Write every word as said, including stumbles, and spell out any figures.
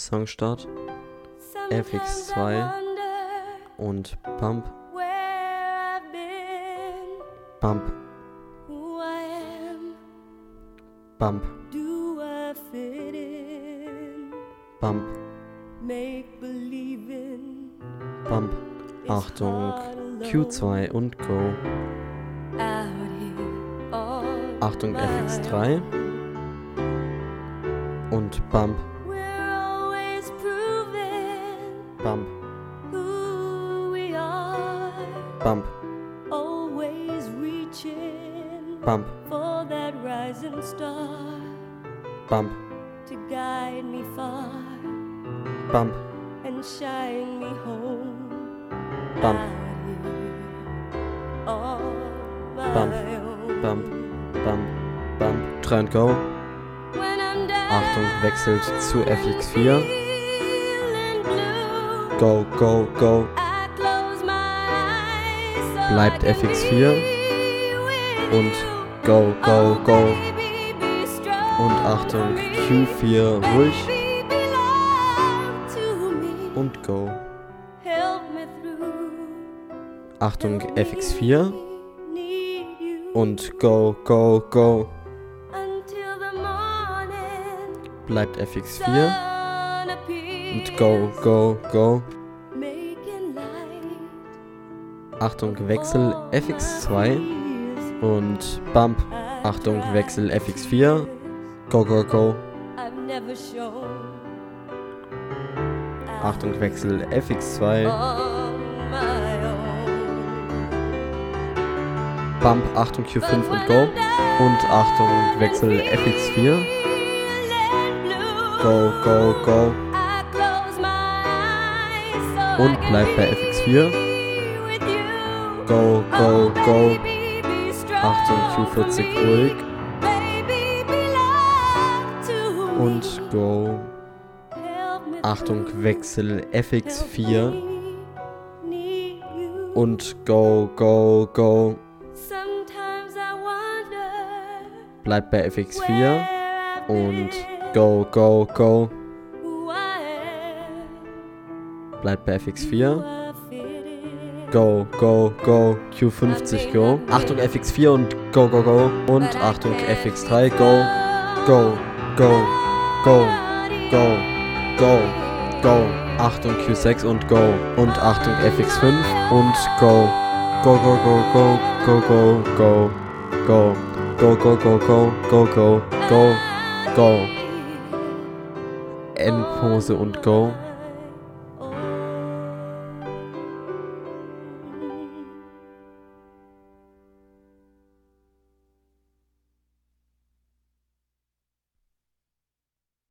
Songstart, F X zwei und Pump, Pump, Pump, Pump, Pump, Achtung, Q zwei und Go, Achtung, F X drei und Pump, Pump, Pump, Always reaching Pump, for that rising star Pump, to guide me far Pump, and shine me home. Pump, All Pump, my own. Pump, Pump, Pump, drei und Go. When I'm down, Achtung, wechselt zu F X vier. feeling blue, Go, go, go. I close my eyes so Bleibt I F can X vier be with und you. Go, go, Oh, go. baby, be strong Und Achtung, for Q me. vier ruhig Baby, belong to me. und Go. Help me through. Achtung, F X vier Need you und Go, go, go. until the morning Bleibt F X vier sun appears. und Go, go, go. Making light Achtung, Wechsel F X zwei und Bump. Achtung, Wechsel F X vier. Go, go, go. I've never shown. Achtung, Wechsel F X zwei. On my own. Bump, Achtung, Q fünf und Go. Und Achtung, Wechsel F X vier. Go, go, go. Und bleibt bei F X vier. Go, go, go. Achtung, Q vierzig ruhig. Und Go. Achtung, Wechsel F X vier. Und Go, go, go. Bleibt bei F X vier. Und Go, go, go. Bleibt bei F X vier. Go, go, go. Q fünfzig, go. Achtung, F X vier und Go, go, go. Und Achtung, F X drei, go. Go, go, go, go, go, go. Achtung, Q sechs und Go. Und Achtung, F X fünf und Go. Go, go, go, go, go, go, go, go. Go, go, go, go, go, go, go, go. Endpose und Go.